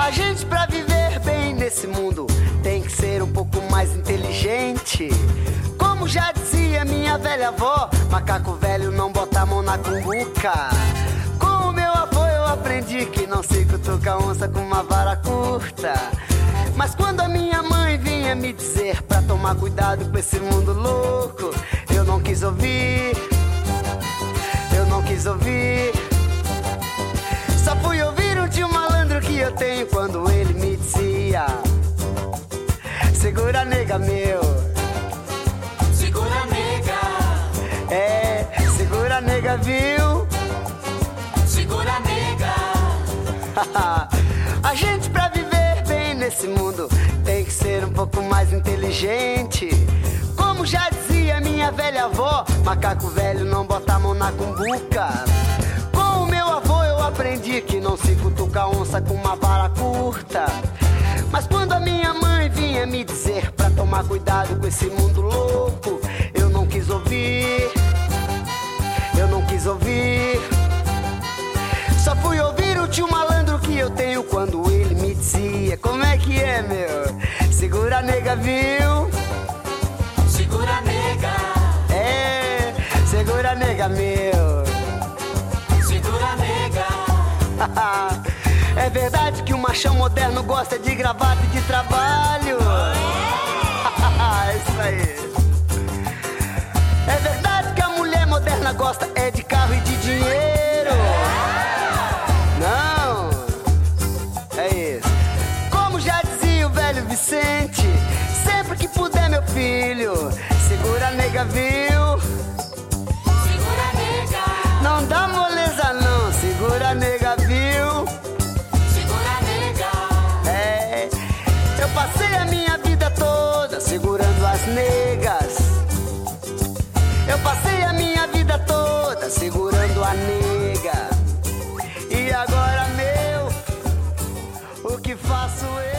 A gente pra viver bem nesse mundo tem que ser um pouco mais inteligente. Como já dizia minha velha avó, macaco velho não bota a mão na cumbuca. Com o meu avô eu aprendi que não se cutuca onça com uma vara curta. Mas quando a minha mãe vinha me dizer pra tomar cuidado com esse mundo louco, eu não quis ouvir, eu não quis ouvir. Só fui ouvir um tio malandro que eu tenho quando ele me dizia: segura nega meu, segura nega, é, segura nega viu, segura nega. A gente pra viver bem nesse mundo tem que ser um pouco mais inteligente. Como já dizia minha velha avó, macaco velho não bota a mão na cumbuca. Com o meu avô eu aprendi que não se cutuca onça com uma vara curta. Mas quando a minha mãe vinha me dizer pra tomar cuidado com esse mundo louco, eu não quis ouvir, eu não quis ouvir. Só fui ouvir o tio malandro que eu tenho quando ele me dizia: como é que é, meu? Segura nega, viu? Segura nega, É, segura nega, meu. segura nega. É verdade que o machão moderno gosta de gravata e de trabalho. Isso aí. É verdade que a mulher moderna gosta é de carro e de dinheiro. Não, é isso. Como já dizia o velho Vicente, sempre que puder, meu filho, segura nega, viu? Segura nega, Não dá moleza não, segura nega, viu? segura nega. É, eu passei a minha vida toda segurando as negas. Eu passei a minha vida toda segurando a nega. E agora, meu, o que faço eu?